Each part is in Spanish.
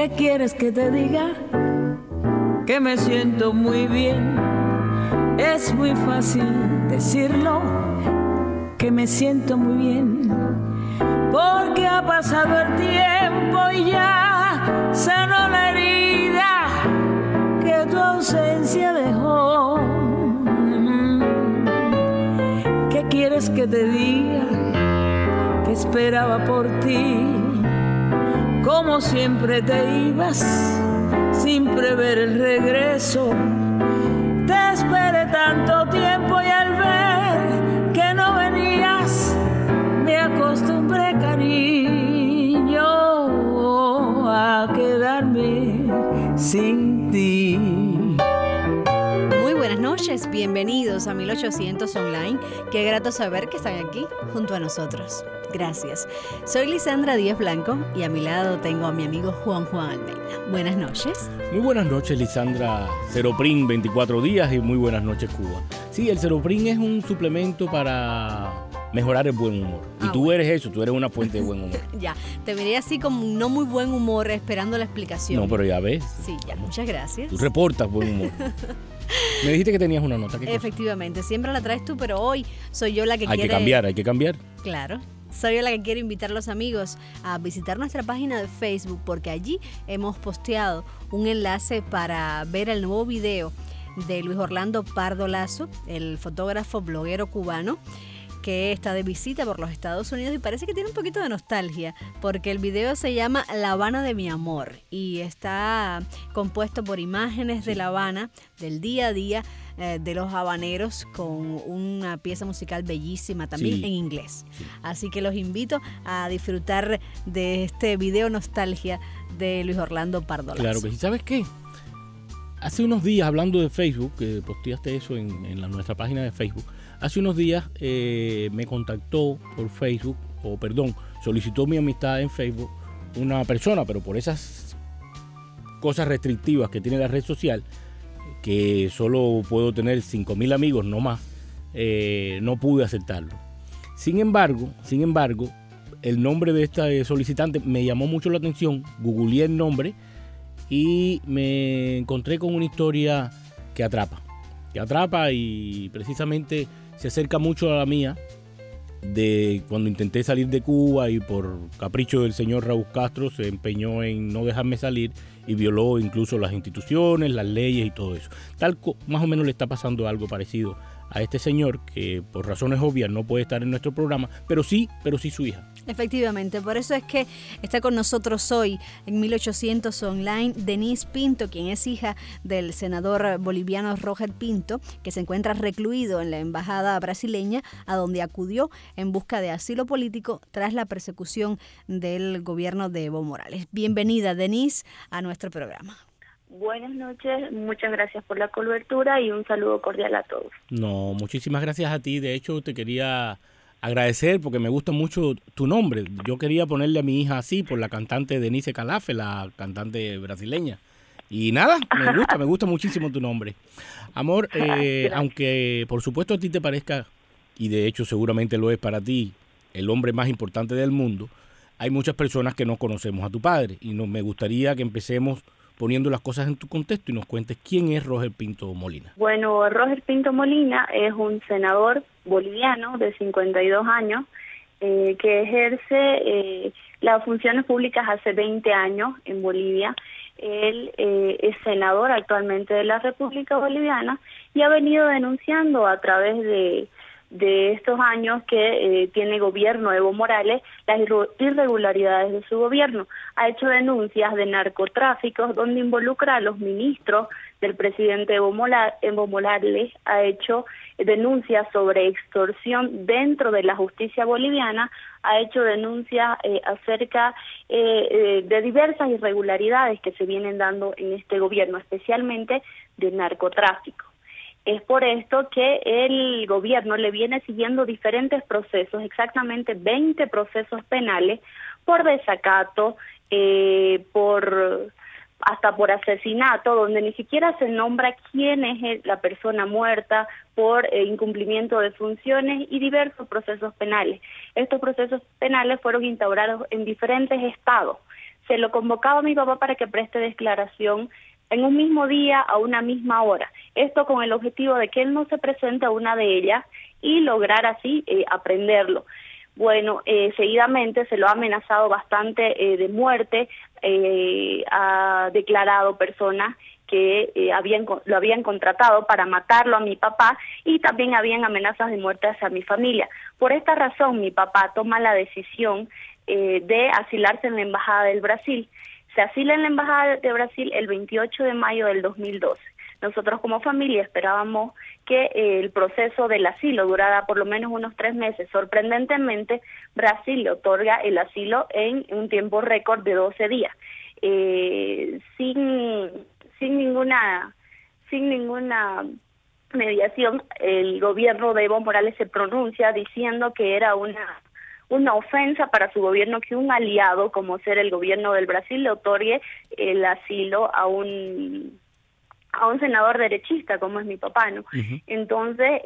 ¿Qué quieres que te diga? Que me siento muy bien. Es muy fácil decirlo, que me siento muy bien, porque ha pasado el tiempo y ya sanó la herida que tu ausencia dejó. ¿Qué quieres que te diga? Que esperaba por ti, como siempre te ibas sin prever el regreso. Te esperé tanto tiempo y al ver que no venías me acostumbré, cariño, a quedarme sin ti. Muy buenas noches, bienvenidos a 1800 Online. Qué grato saber que están aquí junto a nosotros. Gracias. Soy Lisandra Díaz Blanco y a mi lado tengo a mi amigo Juan Almeida. Buenas noches. Muy buenas noches, Lisandra. Ceroprin 24 días y muy buenas noches, Cuba. Sí, el Ceroprin es un suplemento para mejorar el buen humor. Y tú bueno. eres eso, tú eres una fuente de buen humor. Ya, te miré así como no muy buen humor esperando la explicación. No, pero ya ves. Sí, ya, muchas gracias. Tú reportas buen humor. Me dijiste que tenías una nota. ¿Qué cosa? Efectivamente, siempre la traes tú, pero hoy soy yo la que Hay quiere... hay que cambiar. Claro. Soy yo la que quiero invitar a los amigos a visitar nuestra página de Facebook, porque allí hemos posteado un enlace para ver el nuevo video de Luis Orlando Pardo Lazo, el fotógrafo bloguero cubano que está de visita por los Estados Unidos y parece que tiene un poquito de nostalgia porque el video se llama La Habana de mi amor y está compuesto por imágenes de La Habana, del día a día de los habaneros, con una pieza musical bellísima también en inglés. Sí. Así que los invito a disfrutar de este video nostalgia de Luis Orlando Pardo Lazo. Claro que sí. ¿Sabes qué? Hace unos días, hablando de Facebook, que posteaste eso en nuestra página de Facebook, hace unos días me contactó por Facebook, solicitó mi amistad en Facebook una persona, pero por esas cosas restrictivas que tiene la red social, que solo puedo tener 5,000 amigos, no más, no pude aceptarlo. Sin embargo, el nombre de esta solicitante me llamó mucho la atención, googleé el nombre y me encontré con una historia que atrapa y precisamente se acerca mucho a la mía, de cuando intenté salir de Cuba y por capricho del señor Raúl Castro se empeñó en no dejarme salir y violó incluso las instituciones, las leyes y todo eso. Más o menos le está pasando algo parecido a este señor que por razones obvias no puede estar en nuestro programa, pero sí su hija. Efectivamente, por eso es que está con nosotros hoy en 1800 Online Denise Pinto, quien es hija del senador boliviano Roger Pinto, que se encuentra recluido en la embajada brasileña, a donde acudió en busca de asilo político tras la persecución del gobierno de Evo Morales. Bienvenida, Denise, a nuestro programa. Buenas noches, muchas gracias por la cobertura y un saludo cordial a todos. No, muchísimas gracias a ti. De hecho, te quería agradecer porque me gusta mucho tu nombre. Yo quería ponerle a mi hija así por la cantante Denise Calafe, la cantante brasileña. Y nada, me gusta muchísimo tu nombre. Amor, aunque por supuesto a ti te parezca, y de hecho seguramente lo es para ti, el hombre más importante del mundo, hay muchas personas que no conocemos a tu padre. Y me gustaría que empecemos poniendo las cosas en tu contexto y nos cuentes quién es Roger Pinto Molina. Bueno, Roger Pinto Molina es un senador boliviano de 52 años que ejerce las funciones públicas hace 20 años en Bolivia. Él es senador actualmente de la República Boliviana y ha venido denunciando a través de estos años que tiene gobierno Evo Morales, las irregularidades de su gobierno. Ha hecho denuncias de narcotráficos donde involucra a los ministros del presidente Evo Morales, ha hecho denuncias sobre extorsión dentro de la justicia boliviana, ha hecho denuncias acerca de diversas irregularidades que se vienen dando en este gobierno, especialmente de narcotráfico. Es por esto que el gobierno le viene siguiendo diferentes procesos, exactamente 20 procesos penales, por desacato, hasta por asesinato, donde ni siquiera se nombra quién es la persona muerta, por incumplimiento de funciones y diversos procesos penales. Estos procesos penales fueron instaurados en diferentes estados. se lo convocaba a mi papá para que preste declaración en un mismo día a una misma hora. Esto con el objetivo de que él no se presente a una de ellas y lograr así aprenderlo. Bueno, seguidamente se lo ha amenazado bastante de muerte, ha declarado personas que lo habían contratado para matarlo a mi papá y también habían amenazas de muerte hacia mi familia. Por esta razón, mi papá toma la decisión de asilarse en la Embajada del Brasil. Se asila en la Embajada de Brasil el 28 de mayo del 2012. Nosotros como familia esperábamos que el proceso del asilo durara por lo menos unos 3 meses. Sorprendentemente, Brasil le otorga el asilo en un tiempo récord de 12 días. Sin ninguna mediación, el gobierno de Evo Morales se pronuncia diciendo que era una ofensa para su gobierno que un aliado, como ser el gobierno del Brasil, le otorgue el asilo a un senador derechista, como es mi papá, ¿no? Uh-huh. Entonces,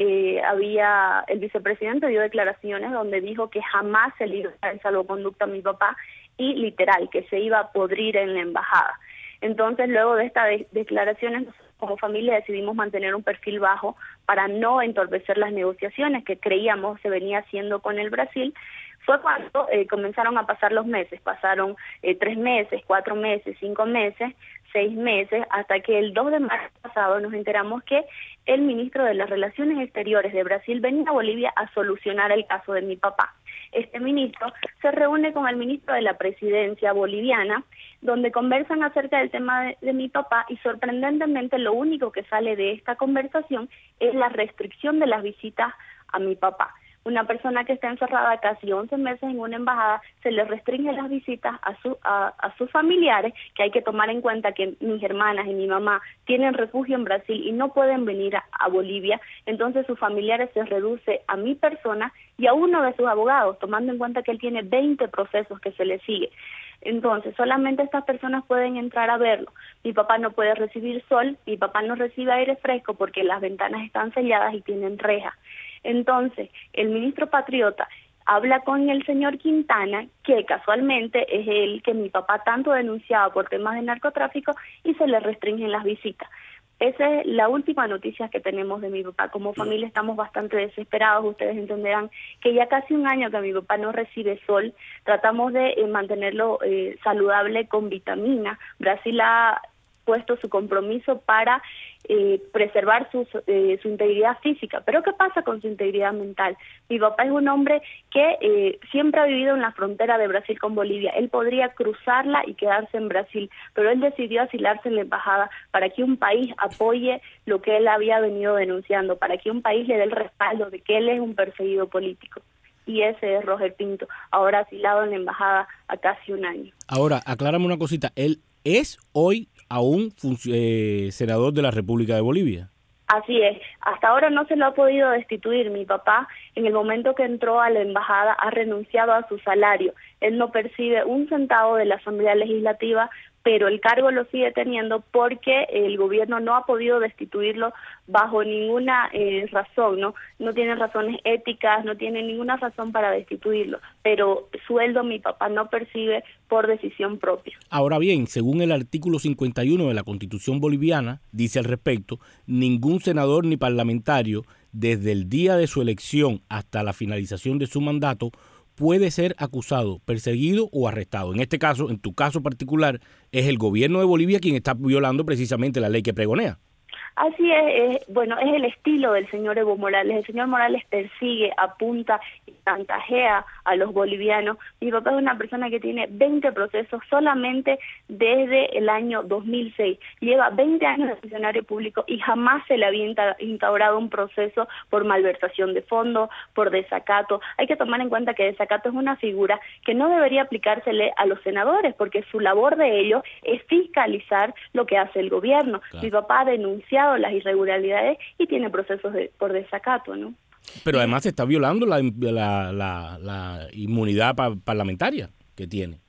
el vicepresidente dio declaraciones donde dijo que jamás se le iba a dar el salvoconducto a mi papá y literal, que se iba a podrir en la embajada. Entonces, luego de estas declaraciones, como familia decidimos mantener un perfil bajo para no entorpecer las negociaciones que creíamos se venía haciendo con el Brasil. Fue cuando comenzaron a pasar los meses, pasaron 3 meses, 4 meses, 5 meses, 6 meses, hasta que el 2 de marzo pasado nos enteramos que el ministro de las Relaciones Exteriores de Brasil venía a Bolivia a solucionar el caso de mi papá. Este ministro se reúne con el ministro de la Presidencia boliviana, donde conversan acerca del tema de mi papá y sorprendentemente lo único que sale de esta conversación es la restricción de las visitas a mi papá. Una persona que está encerrada casi 11 meses en una embajada, se le restringen las visitas a sus familiares, que hay que tomar en cuenta que mis hermanas y mi mamá tienen refugio en Brasil y no pueden venir a Bolivia, entonces sus familiares se reduce a mi persona y a uno de sus abogados, tomando en cuenta que él tiene 20 procesos que se le sigue. Entonces, solamente estas personas pueden entrar a verlo. Mi papá no puede recibir sol, mi papá no recibe aire fresco porque las ventanas están selladas y tienen rejas. Entonces, el ministro patriota habla con el señor Quintana, que casualmente es el que mi papá tanto denunciaba por temas de narcotráfico, y se le restringen las visitas. Esa es la última noticia que tenemos de mi papá. Como familia estamos bastante desesperados. Ustedes entenderán que ya casi 1 año que mi papá no recibe sol. Tratamos de mantenerlo saludable con vitamina. Brasil ha puesto su compromiso para preservar su integridad física. Pero ¿qué pasa con su integridad mental? Mi papá es un hombre que siempre ha vivido en la frontera de Brasil con Bolivia. Él podría cruzarla y quedarse en Brasil, pero él decidió asilarse en la embajada para que un país apoye lo que él había venido denunciando, para que un país le dé el respaldo de que él es un perseguido político. Y ese es Roger Pinto, ahora asilado en la embajada a casi 1 año. Ahora, aclárame una cosita. ¿Él es hoy aún senador de la República de Bolivia? Así es. Hasta ahora no se lo ha podido destituir. Mi papá, en el momento que entró a la embajada, ha renunciado a su salario. Él no percibe 1 centavo de la Asamblea Legislativa, pero el cargo lo sigue teniendo porque el gobierno no ha podido destituirlo bajo ninguna razón, ¿no? No tiene razones éticas, no tiene ninguna razón para destituirlo, pero sueldo mi papá no percibe por decisión propia. Ahora bien, según el artículo 51 de la Constitución boliviana, dice al respecto, ningún senador ni parlamentario, desde el día de su elección hasta la finalización de su mandato, puede ser acusado, perseguido o arrestado. En este caso, en tu caso particular, es el gobierno de Bolivia quien está violando precisamente la ley que pregonea. Así es, bueno, es el estilo del señor Evo Morales. El señor Morales persigue, apunta y chantajea a los bolivianos. Mi papá es una persona que tiene 20 procesos solamente desde el año 2006. Lleva 20 años de funcionario público y jamás se le había instaurado un proceso por malversación de fondos, por desacato. Hay que tomar en cuenta que desacato es una figura que no debería aplicársele a los senadores, porque su labor de ellos es fiscalizar lo que hace el gobierno. Claro. Mi papá ha denunciado las irregularidades y tiene procesos por desacato, ¿no? Pero además se está violando la inmunidad parlamentaria que tiene.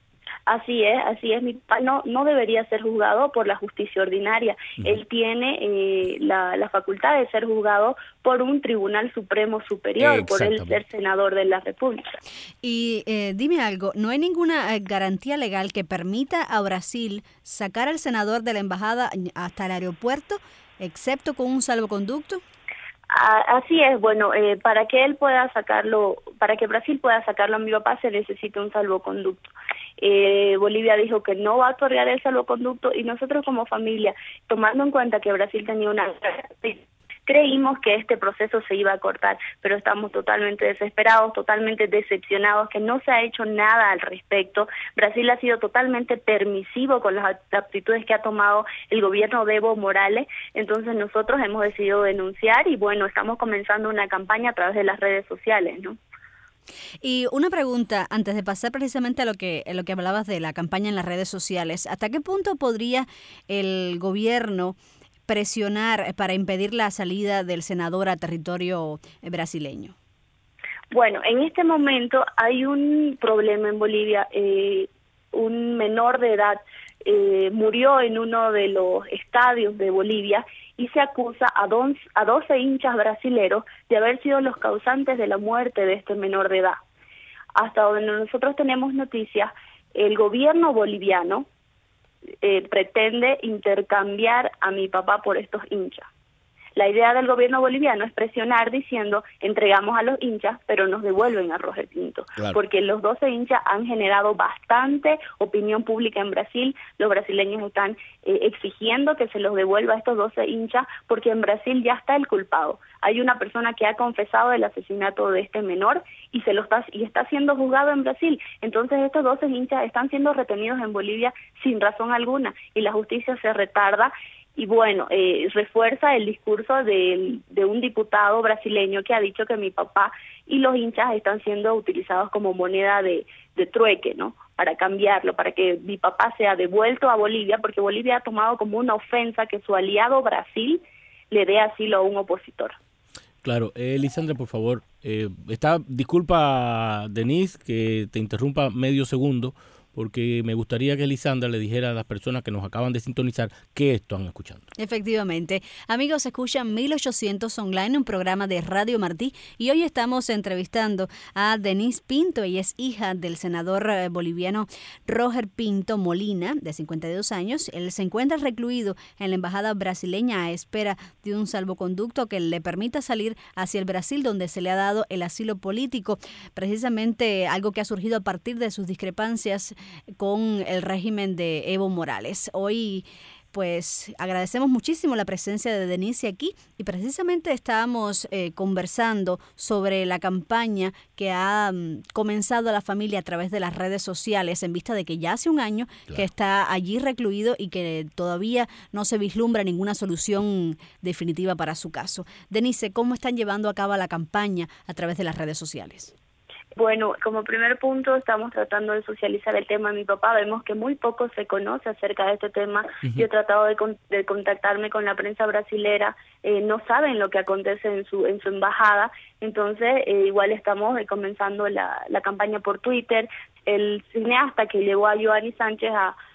Así es. Mi papá no debería ser juzgado por la justicia ordinaria. Él tiene la facultad de ser juzgado por un tribunal supremo superior, por él ser senador de la República. Y dime algo, ¿no hay ninguna garantía legal que permita a Brasil sacar al senador de la embajada hasta el aeropuerto, excepto con un salvoconducto? Así es, bueno, para que él pueda sacarlo, para que Brasil pueda sacarlo a mi papá se necesita un salvoconducto. Bolivia dijo que no va a otorgar el salvoconducto y nosotros como familia, tomando en cuenta que Brasil tenía una... creímos que este proceso se iba a cortar, pero estamos totalmente desesperados, totalmente decepcionados, que no se ha hecho nada al respecto. Brasil ha sido totalmente permisivo con las actitudes que ha tomado el gobierno de Evo Morales, entonces nosotros hemos decidido denunciar y bueno, estamos comenzando una campaña a través de las redes sociales, ¿no? Y una pregunta, antes de pasar precisamente a lo que hablabas de la campaña en las redes sociales, ¿hasta qué punto podría el gobierno presionar para impedir la salida del senador a territorio brasileño? Bueno, en este momento hay un problema en Bolivia. Un menor de edad murió en uno de los estadios de Bolivia y se acusa a 12 hinchas brasileros de haber sido los causantes de la muerte de este menor de edad. Hasta donde nosotros tenemos noticias, el gobierno boliviano pretende intercambiar a mi papá por estos hinchas. La idea del gobierno boliviano es presionar diciendo, entregamos a los hinchas, pero nos devuelven a Roger Pinto. Claro. Porque los 12 hinchas han generado bastante opinión pública en Brasil. Los brasileños están exigiendo que se los devuelva a estos 12 hinchas, porque en Brasil ya está el culpado. Hay una persona que ha confesado el asesinato de este menor y está siendo juzgado en Brasil. Entonces estos 12 hinchas están siendo retenidos en Bolivia sin razón alguna y la justicia se retarda. Y bueno, refuerza el discurso de un diputado brasileño que ha dicho que mi papá y los hinchas están siendo utilizados como moneda de trueque, ¿no? Para cambiarlo, para que mi papá sea devuelto a Bolivia, porque Bolivia ha tomado como una ofensa que su aliado Brasil le dé asilo a un opositor. Claro, Lisandra, por favor, disculpa, Denise, que te interrumpa medio segundo, porque me gustaría que Lisandra le dijera a las personas que nos acaban de sintonizar qué están escuchando. Efectivamente. Amigos, escuchan 1800 Online, un programa de Radio Martí, y hoy estamos entrevistando a Denise Pinto. Ella es hija del senador boliviano Roger Pinto Molina, de 52 años. Él se encuentra recluido en la embajada brasileña a espera de un salvoconducto que le permita salir hacia el Brasil, donde se le ha dado el asilo político, precisamente algo que ha surgido a partir de sus discrepancias con el régimen de Evo Morales. Hoy pues agradecemos muchísimo la presencia de Denise aquí y precisamente estábamos conversando sobre la campaña que ha comenzado la familia a través de las redes sociales en vista de que ya hace un año que está allí recluido y que todavía no se vislumbra ninguna solución definitiva para su caso. Denise, ¿cómo están llevando a cabo la campaña a través de las redes sociales? Bueno, como primer punto estamos tratando de socializar el tema de mi papá. Vemos que muy poco se conoce acerca de este tema. Yo he tratado de contactarme con la prensa brasilera. No saben lo que acontece en su embajada. Entonces, igual estamos comenzando la campaña por Twitter. El cineasta que llevó a Joanny Sánchez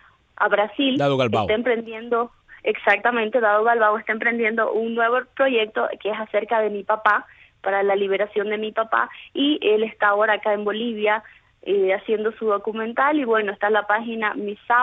a Brasil Dado Galbao está emprendiendo, exactamente, Dado Galbao está emprendiendo un nuevo proyecto que es acerca de mi papá, para la liberación de mi papá, y él está ahora acá en Bolivia haciendo su documental, y bueno, está en la página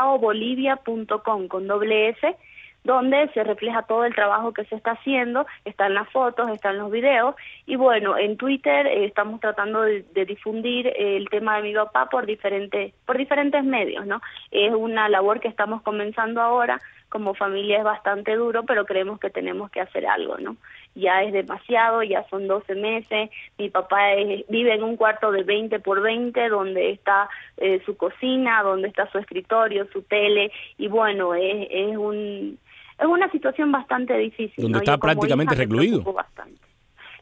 misaobolivia.com con .s, donde se refleja todo el trabajo que se está haciendo, están las fotos, están los videos, y bueno, en Twitter estamos tratando de difundir el tema de mi papá por diferentes medios, ¿no? Es una labor que estamos comenzando ahora. Como familia es bastante duro, pero creemos que tenemos que hacer algo, ¿no? Ya es demasiado, ya son 12 meses, mi papá vive en un cuarto de 20 por 20, donde está su cocina, donde está su escritorio, su tele, y bueno, es una situación bastante difícil. Donde está prácticamente recluido.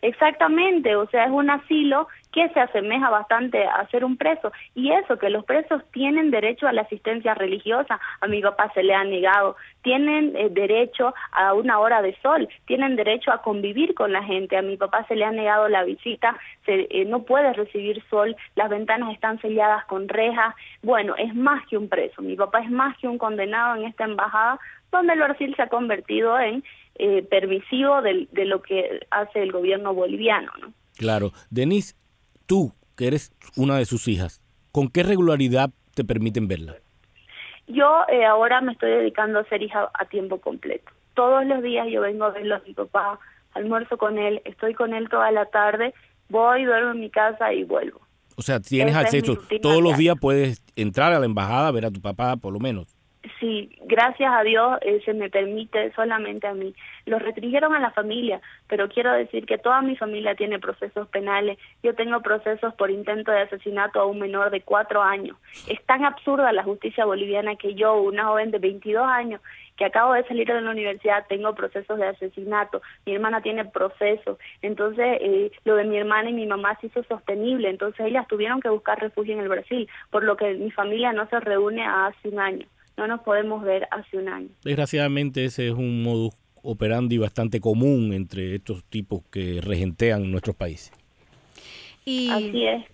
Exactamente, o sea, es un asilo que se asemeja bastante a ser un preso, y eso, que los presos tienen derecho a la asistencia religiosa, a mi papá se le ha negado, tienen derecho a una hora de sol, tienen derecho a convivir con la gente, a mi papá se le ha negado la visita, no puede recibir sol, las ventanas están selladas con rejas, bueno, es más que un preso, mi papá es más que un condenado en esta embajada, donde el Brasil se ha convertido en permisivo de lo que hace el gobierno boliviano, ¿no? Claro. Denise, tú, que eres una de sus hijas, ¿con qué regularidad te permiten verla? Yo ahora me estoy dedicando a ser hija a tiempo completo. Todos los días yo vengo a verlo a mi papá, almuerzo con él, estoy con él toda la tarde, voy, duermo en mi casa y vuelvo. O sea, tienes acceso, todos los días puedes entrar a la embajada, ver a tu papá por lo menos. Sí, gracias a Dios se me permite solamente a mí. Los restringieron a la familia, pero quiero decir que toda mi familia tiene procesos penales. Yo tengo procesos por intento de asesinato a un menor de 4 años. Es tan absurda la justicia boliviana que yo, una joven de 22 años, que acabo de salir de la universidad, tengo procesos de asesinato, mi hermana tiene procesos, entonces lo de mi hermana y mi mamá se hizo sostenible, entonces ellas tuvieron que buscar refugio en el Brasil, por lo que mi familia no se reúne hace un año. No nos podemos ver hace un año. Desgraciadamente ese es un modus operandi bastante común entre estos tipos que regentean nuestros países. Y así es.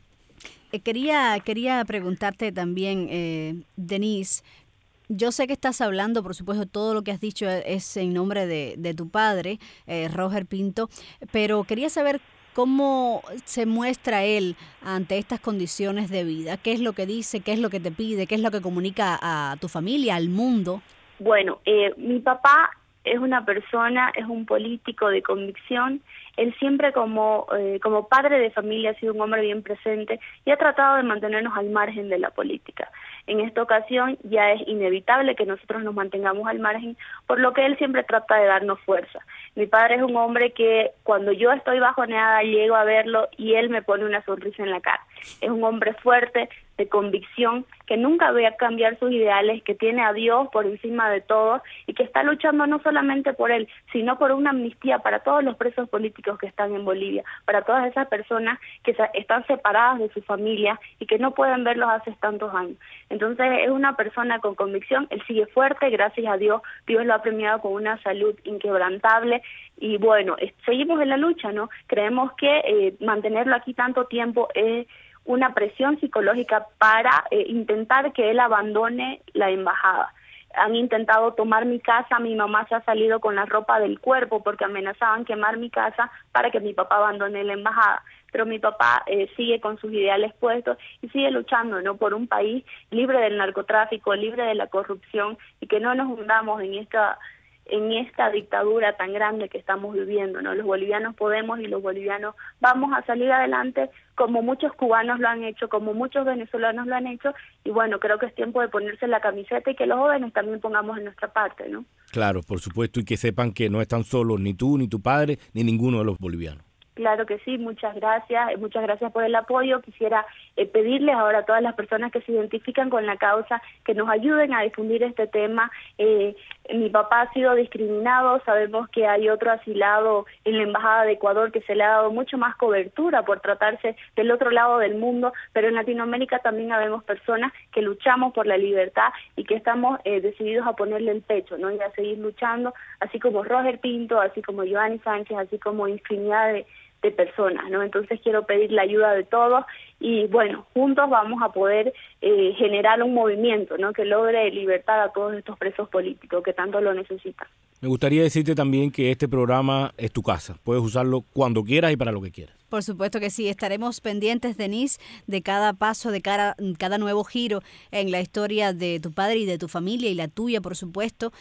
Quería preguntarte también, Denise, yo sé que estás hablando, por supuesto, todo lo que has dicho es en nombre de tu padre, Roger Pinto, pero quería saber ¿cómo se muestra él ante estas condiciones de vida? ¿Qué es lo que dice? ¿Qué es lo que te pide? ¿Qué es lo que comunica a tu familia, al mundo? Bueno, mi papá es una persona, es un político de convicción. Él siempre como padre de familia ha sido un hombre bien presente y ha tratado de mantenernos al margen de la política. En esta ocasión ya es inevitable que nosotros nos mantengamos al margen, por lo que él siempre trata de darnos fuerza. Mi padre es un hombre que cuando yo estoy bajoneada llego a verlo y él me pone una sonrisa en la cara. Es un hombre fuerte, de convicción, que nunca ve a cambiar sus ideales, que tiene a Dios por encima de todo y que está luchando no solamente por él, sino por una amnistía para todos los presos políticos que están en Bolivia, para todas esas personas que están separadas de su familia y que no pueden verlos hace tantos años. Entonces es una persona con convicción, él sigue fuerte, gracias a Dios, Dios lo ha premiado con una salud inquebrantable y bueno, seguimos en la lucha, ¿no? Creemos que mantenerlo aquí tanto tiempo es una presión psicológica para intentar que él abandone la embajada. Han intentado tomar mi casa, mi mamá se ha salido con la ropa del cuerpo porque amenazaban quemar mi casa para que mi papá abandone la embajada. Pero mi papá sigue con sus ideales puestos y sigue luchando, ¿no?, por un país libre del narcotráfico, libre de la corrupción y que no nos hundamos en esta dictadura tan grande que estamos viviendo, ¿no? Los bolivianos podemos y los bolivianos vamos a salir adelante como muchos cubanos lo han hecho, como muchos venezolanos lo han hecho y bueno, creo que es tiempo de ponerse la camiseta y que los jóvenes también pongamos en nuestra parte, ¿no? Claro, por supuesto, y que sepan que no están solos ni tú, ni tu padre, ni ninguno de los bolivianos. Claro que sí, muchas gracias por el apoyo. Quisiera pedirles ahora a todas las personas que se identifican con la causa que nos ayuden a difundir este tema. Mi papá ha sido discriminado, sabemos que hay otro asilado en la Embajada de Ecuador que se le ha dado mucho más cobertura por tratarse del otro lado del mundo, pero en Latinoamérica también habemos personas que luchamos por la libertad y que estamos decididos a ponerle el pecho, ¿no?, y a seguir luchando, así como Roger Pinto, así como Giovanni Sánchez, así como infinidad de personas, ¿no? Entonces quiero pedir la ayuda de todos y bueno, juntos vamos a poder generar un movimiento, ¿no?, que logre libertad a todos estos presos políticos que tanto lo necesitan. Me gustaría decirte también que este programa es tu casa. Puedes usarlo cuando quieras y para lo que quieras. Por supuesto que sí. Estaremos pendientes, Denise, de cada paso, de cada nuevo giro en la historia de tu padre y de tu familia y la tuya, por supuesto.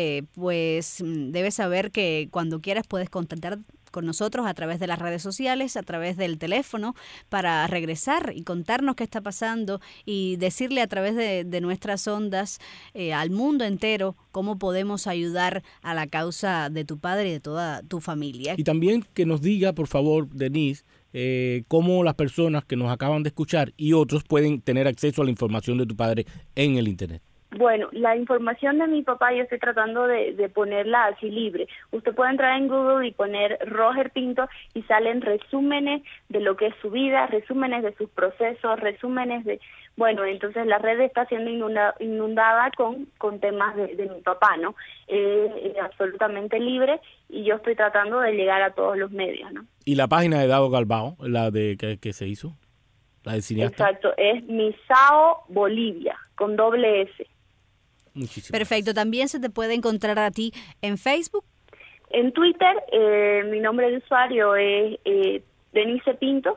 Pues debes saber que cuando quieras puedes contactar con nosotros a través de las redes sociales, a través del teléfono, para regresar y contarnos qué está pasando y decirle a través de nuestras ondas al mundo entero cómo podemos ayudar a la causa de tu padre y de toda tu familia. Y también que nos diga, por favor, Denise, cómo las personas que nos acaban de escuchar y otros pueden tener acceso a la información de tu padre en el Internet. Bueno, la información de mi papá yo estoy tratando de ponerla así libre. Usted puede entrar en Google y poner Roger Pinto y salen resúmenes de lo que es su vida, resúmenes de sus procesos, resúmenes de... Bueno, entonces la red está siendo inundada con temas de mi papá, ¿no? Es absolutamente libre y yo estoy tratando de llegar a todos los medios, ¿no? ¿Y la página de Dado Galbao, la de que se hizo? La del cineasta. Exacto, es Misao Bolivia, con doble S. Muchísimas Perfecto. gracias. ¿También se te puede encontrar a ti en Facebook? En Twitter, mi nombre de usuario es Denise Pinto.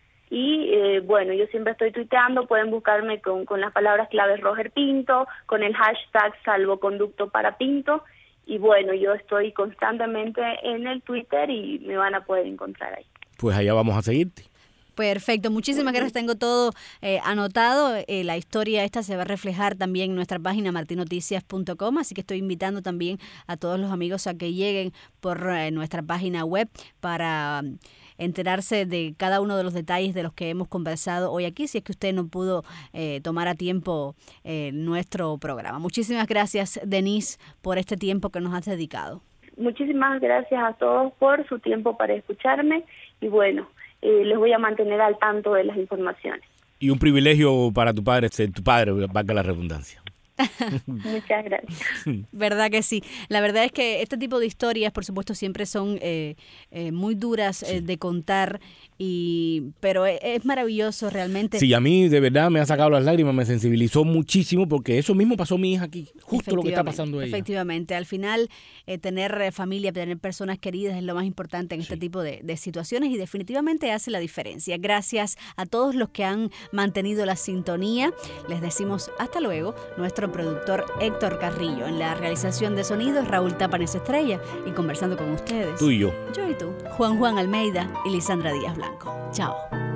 Y bueno, yo siempre estoy tuiteando, pueden buscarme con las palabras claves Roger Pinto, con el hashtag salvoconducto para Pinto. Y bueno, yo estoy constantemente en el Twitter y me van a poder encontrar ahí. Pues allá vamos a seguirte. Perfecto, muchísimas gracias, tengo todo anotado, la historia esta se va a reflejar también en nuestra página martinoticias.com, así que estoy invitando también a todos los amigos a que lleguen por nuestra página web para enterarse de cada uno de los detalles de los que hemos conversado hoy aquí, si es que usted no pudo tomar a tiempo nuestro programa. Muchísimas gracias, Denise, por este tiempo que nos has dedicado. Muchísimas gracias a todos por su tiempo para escucharme y bueno, les voy a mantener al tanto de las informaciones. Y un privilegio para tu padre ser tu padre, valga la redundancia. Muchas gracias. Verdad que sí. La verdad es que este tipo de historias, por supuesto, siempre son muy duras de contar, pero es maravilloso realmente. Sí, a mí de verdad me ha sacado las lágrimas, me sensibilizó muchísimo porque eso mismo pasó a mi hija aquí, justo lo que está pasando a ella. Efectivamente, al final tener familia, tener personas queridas es lo más importante en este tipo de situaciones y definitivamente hace la diferencia. Gracias a todos los que han mantenido la sintonía. Les decimos hasta luego. Nuestro productor Héctor Carrillo, en la realización de sonidos Raúl Tapanes Estrella y conversando con ustedes. Tú y yo. Yo y tú. Juan Almeida y Lisandra Díaz Blanco. Chao.